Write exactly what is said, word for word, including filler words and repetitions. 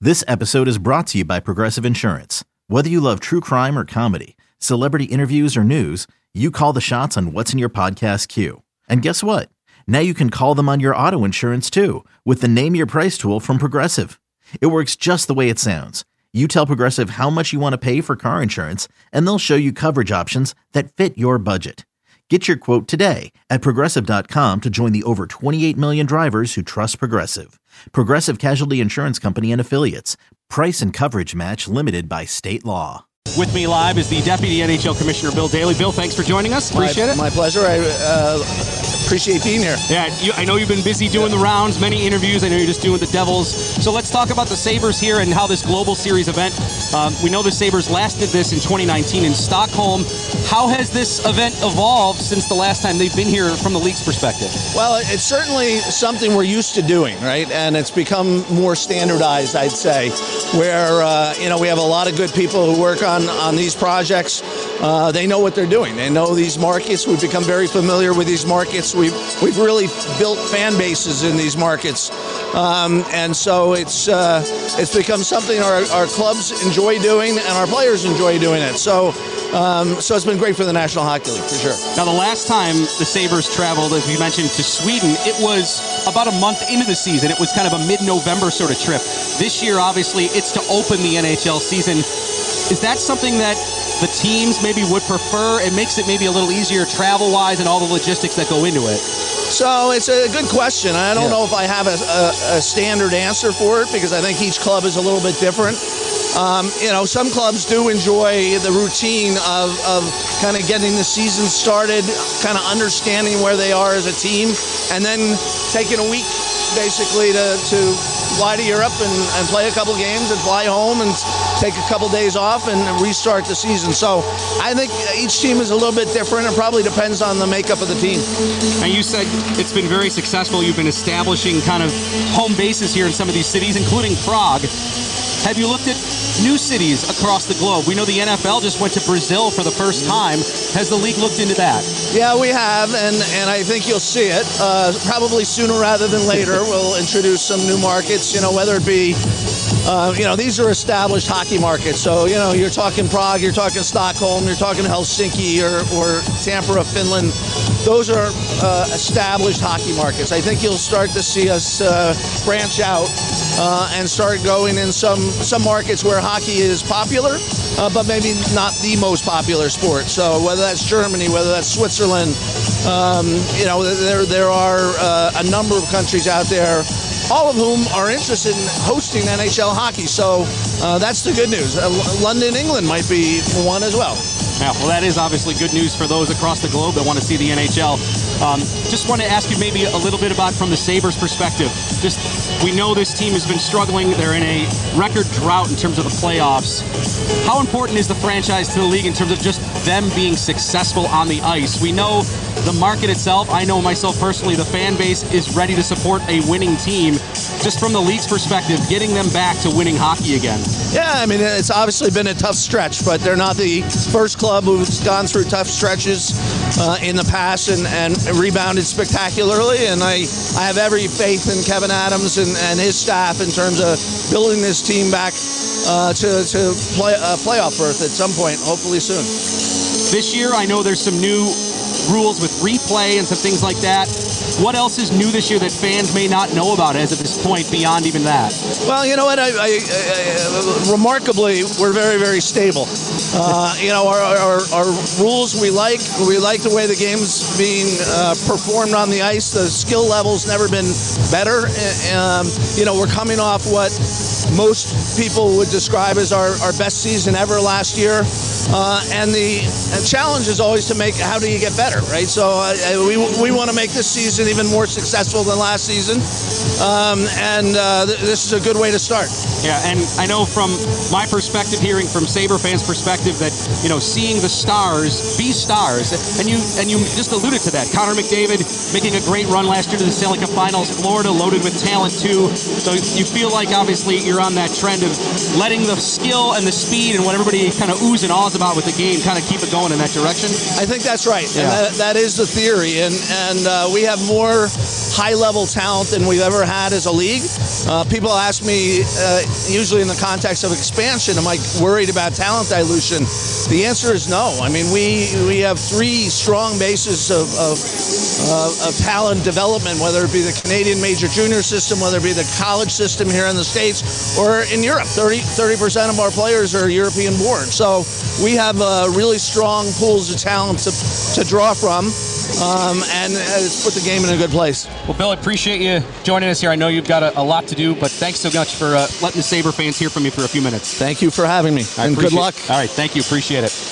This episode is brought to you by Progressive Insurance. Whether you love true crime or comedy, celebrity interviews or news, you call the shots on what's in your podcast queue. And guess what? Now you can call them on your auto insurance too with the Name Your Price tool from Progressive. It works just the way it sounds. You tell Progressive how much you want to pay for car insurance, and they'll show you coverage options that fit your budget. Get your quote today at Progressive dot com to join the over twenty-eight million drivers who trust Progressive. Progressive Casualty Insurance Company and Affiliates. Price and coverage match limited by state law. With me live is the Deputy N H L Commissioner, Bill Daly. Bill, thanks for joining us. Appreciate my, it. My pleasure. I uh, appreciate being here. Yeah, you, I know you've been busy doing the rounds, many interviews. I know you're just doing the Devils. So let's talk about the Sabres here and how this Global Series event, um, we know the Sabres last did this in twenty nineteen in Stockholm. How has this event evolved since the last time they've been here from the league's perspective? Well, it's certainly something we're used to doing, right? And it's become more standardized, I'd say, where, uh, you know, we have a lot of good people who work on, on these projects. Uh, they know what they're doing. They know these markets. We've become very familiar with these markets. We've, we've really built fan bases in these markets. Um, and so it's uh, it's become something our, our clubs enjoy doing and our players enjoy doing it. So um, so it's been great for the National Hockey League, for sure. Now, the last time the Sabres traveled, as we mentioned, to Sweden, it was about a month into the season. It was kind of a mid-November sort of trip. This year, obviously, it's to open the N H L season. Is that something that the teams maybe would prefer? It makes it maybe a little easier travel-wise and all the logistics that go into it. So it's a good question. I don't yeah. know if I have a, a, a standard answer for it because I think each club is a little bit different. Um, you know, some clubs do enjoy the routine of, of kind of getting the season started, kind of understanding where they are as a team, and then taking a week basically to, to fly to Europe and, and play a couple games and fly home and take a couple days off and restart the season. So I think each team is a little bit different. It probably depends on the makeup of the team. And you said it's been very successful. You've been establishing kind of home bases here in some of these cities, including Prague. Have you looked at new cities across the globe? We know the N F L just went to Brazil for the first time. Has the league looked into that? Yeah, we have, and, and I think you'll see it. Uh, probably sooner rather than later, we'll introduce some new markets, you know, whether it be, uh, you know, these are established hockey markets. So, you know, you're talking Prague, you're talking Stockholm, you're talking Helsinki or, or Tampere, Finland. Those are uh, established hockey markets. I think you'll start to see us uh, branch out uh, and start going in some, some markets where hockey is popular, uh, but maybe not the most popular sport. So whether that's Germany, whether that's Switzerland, um, you know, there there are uh, a number of countries out there, all of whom are interested in hosting N H L hockey. So uh, that's the good news. Uh, London, England might be one as well. Yeah, well, that is obviously good news for those across the globe that want to see the N H L. Um, just want to ask you maybe a little bit about from the Sabres perspective. Just, we know this team has been struggling. They're in a record drought in terms of the playoffs. How important is the franchise to the league in terms of just them being successful on the ice? We know the market itself, I know myself personally, the fan base is ready to support a winning team. Just from the league's perspective, getting them back to winning hockey again. Yeah, I mean, it's obviously been a tough stretch, but they're not the first club who's gone through tough stretches uh, in the past and, and rebounded spectacularly. And I, I have every faith in Kevin Adams and, and his staff in terms of building this team back uh, to, to play a playoff berth at some point, hopefully soon. This year, I know there's some new rules with replay and some things like that. What else is new this year that fans may not know about as of this point beyond even that? Well, you know what? I, I, I, remarkably, we're very, very stable. Uh, you know, our, our, our rules we like. We like the way the game's being uh, performed on the ice. The skill level's never been better. Um, you know, we're coming off what most people would describe as our, our best season ever last year. Uh, and the challenge is always to make, how do you get better, right? So uh, we, we want to make this season even more successful than last season. Um, and uh, th- this is a good way to start. Yeah, and I know from my perspective, hearing from Sabre fans' perspective, that, you know, seeing the stars be stars, and you and you just alluded to that. Connor McDavid making a great run last year to the Stanley Cup Finals. Florida loaded with talent too. So you feel like obviously you're on that trend of letting the skill and the speed and what everybody kind of oohs and ahs about with the game kind of keep it going in that direction. I think that's right. Yeah. And that, that is the theory. And and uh, we have more high-level talent than we've ever had as a league. Uh, people ask me, uh, usually in the context of expansion, am I worried about talent dilution? The answer is no. I mean, we we have three strong bases of of, uh, of talent development, whether it be the Canadian major junior system, whether it be the college system here in the States, or in Europe. thirty percent of our players are European born. So we have uh, really strong pools of talent to, to draw from. Um, and uh, it's put the game in a good place. Well, Bill, I appreciate you joining us here. I know you've got a, a lot to do, but thanks so much for uh, letting the Sabre fans hear from you for a few minutes. Thank you for having me, I and good luck. All right, thank you. Appreciate it.